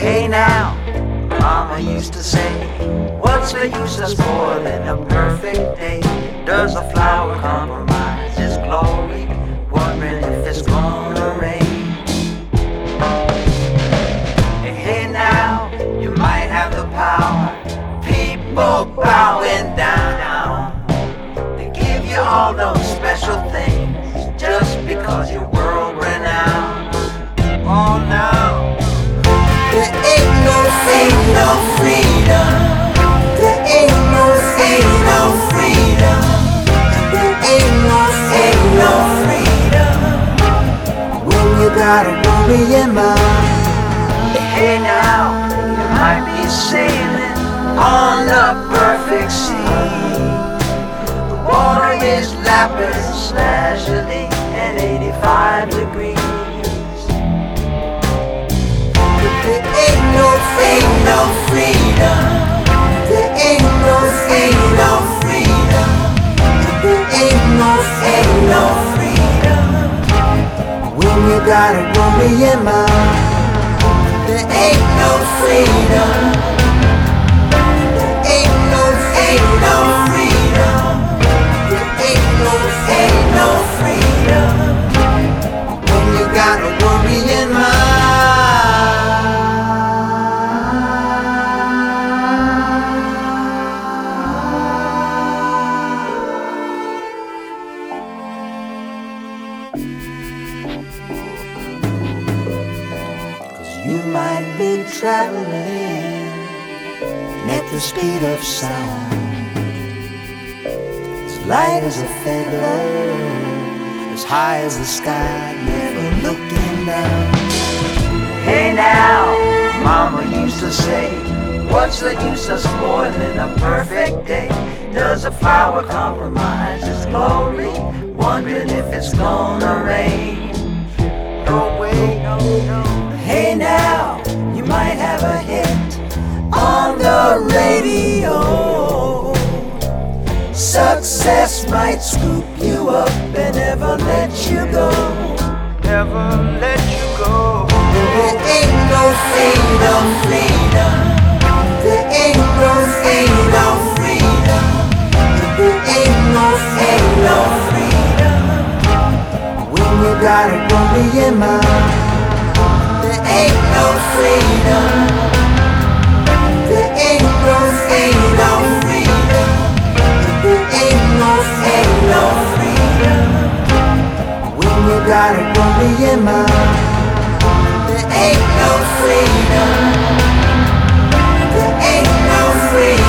Hey now, Mama used to say, what's the use of spoiling a perfect day? Does a flower compromise its glory, wondering if it's gonna rain? Hey now, you might have the power, people bowing down. They give you all those special things just because you're world renowned. Oh no, there ain't no freedom. There ain't no freedom. There ain't no freedom when you got a woman in mind. Hey now, you might be sailing on the perfect sea. The water is lapis lazuli at 85 degrees. There ain't no freedom. There ain't no freedom. There ain't no freedom when you got a woman in mind. There ain't no freedom. There ain't no freedom. There ain't no freedom when you got a woman in mind. You might be traveling at the speed of sound, as light as a feather, as high as the sky, never looking down. Hey now, Mama used to say, what's the use of spoiling a perfect day? Does a flower compromise its glory, wondering if it's gonna rain? No way, no. Hey now, you might have a hit on the radio. Success might scoop you up and never let you go. Never let you go. There ain't no freedom. There ain't no freedom. There ain't no freedom when you got a woman in mind. There ain't no freedom. There ain't no freedom. There ain't no freedom when you got a woman in mind. There ain't no freedom. There ain't no freedom.